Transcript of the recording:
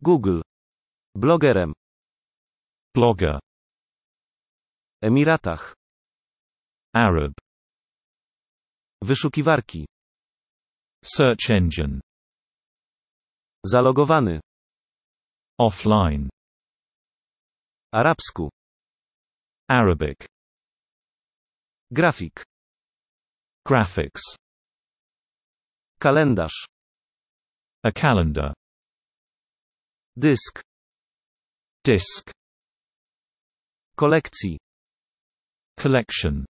Google. Blogerem. Blogger. Emiratach. Arab. Wyszukiwarki. Search engine. Zalogowany. Offline. Arabsku. Arabic. Grafik. Graphics. Kalendarz. A calendar. Dysk. Disk. Kolekcji. Collection.